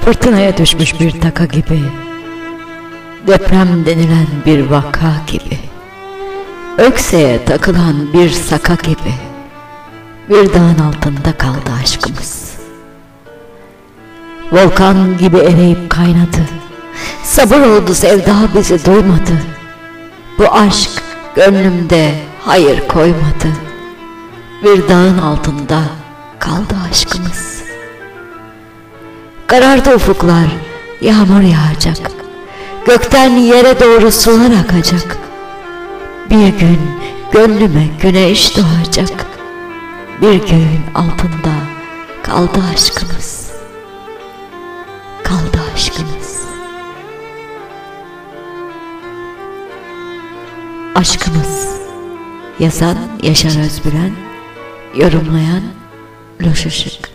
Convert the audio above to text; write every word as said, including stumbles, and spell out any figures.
Fırtınaya düşmüş bir taka gibi, deprem denilen bir vaka gibi, ökseye takılan bir saka gibi, bir dağın altında kaldı aşkımız. Volkan gibi eriyip kaynadı, sabır oldu sevda bizi duymadı. Bu aşk gönlümde hayır koymadı, bir dağın altında kaldı aşkımız. Karardı ufuklar, yağmur yağacak, gökten yere doğru sular akacak. Bir gün gönlüme güneş doğacak, bir göğün altında kaldı aşkımız. Kaldı aşkımız. Aşkımız. Yazan Yaşar Özbüren, yorumlayan Loş Işık.